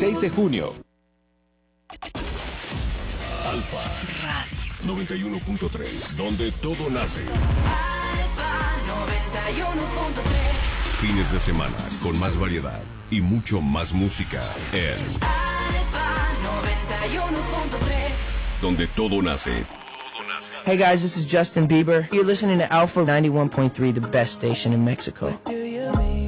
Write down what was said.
16 de junio. Alfa Radio 91.3, donde todo nace. Alfa 91.3. Fines de semana con más variedad y mucho más música en Alfa 91.3, donde todo nace. Hey guys, this is Justin Bieber. You're listening to Alpha 91.3, the best station in Mexico. What do you mean?